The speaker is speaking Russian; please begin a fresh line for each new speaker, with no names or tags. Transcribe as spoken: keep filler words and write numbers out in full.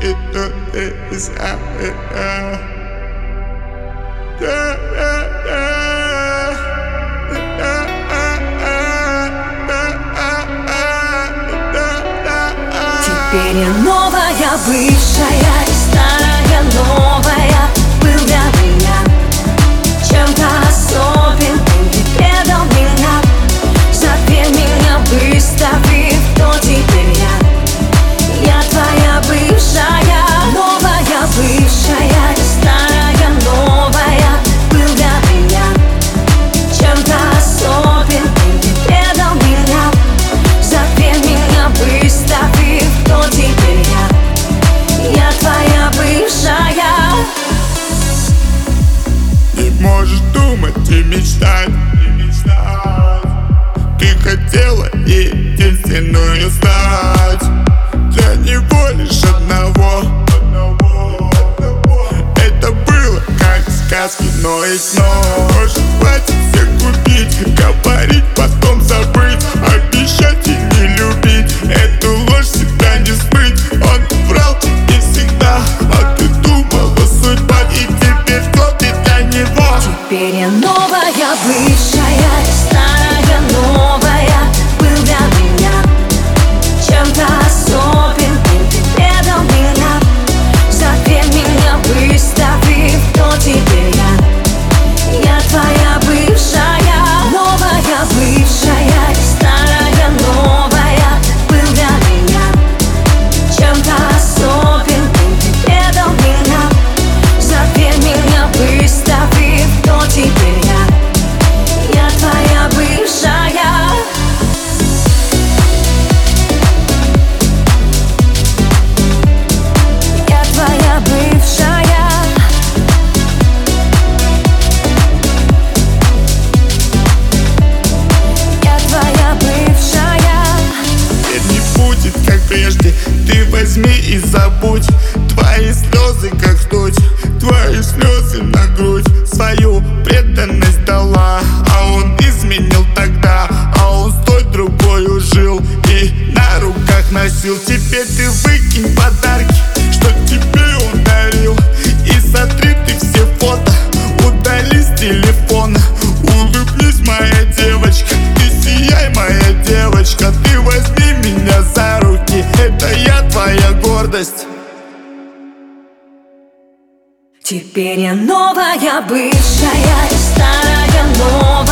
Теперь я новая, бывшая и старая новая. Был для меня чем-то особенным, ты предал меня, запер меня, выставив, кто теперь я. Я твоя бывшая, новая, бывшая и старая новая. Был для меня чем-то особенным, ты предал меня, запер меня, выставив, кто теперь я. Я твоя бывшая.
Не можешь думать и мечтать, ты хотела единственную стать. Для него лишь одного. Это было как в сказке, но и снова. Может, хватит всех купить, говорить, потом забыть, обещать и не любить. Эту ложь всегда не сбыть. Он врал тебе всегда, а ты думала судьба. И теперь кто ты для него?
Теперь я новая, бывшая и старая новая. Был для меня чем-то особенным, ты предал меня, запер меня, выставив, кто теперь я. Я твоя бывшая, новая, бывшая и старая новая. Был для меня чем-то особенным, ты предал меня, запер меня, выставив, кто теперь я. Я твоя бывшая. Я твоя бывшая. Я твоя бывшая.
Теперь не будет, как прежде. Ты возьми и забудь. Твои слезы, как ртуть, твои слезы на грудь. Свою преданность дала, а он изменил тогда. А он с той другою жил и на руках носил. Теперь ты выкинь подарки, что тебе он дарил, и сотри ты все фото, удали с телефона. Улыбнись, моя девочка, ты сияй, моя девочка. Ты возьми меня за руки, это я твоя гордость.
Теперь я новая, бывшая и старая новая.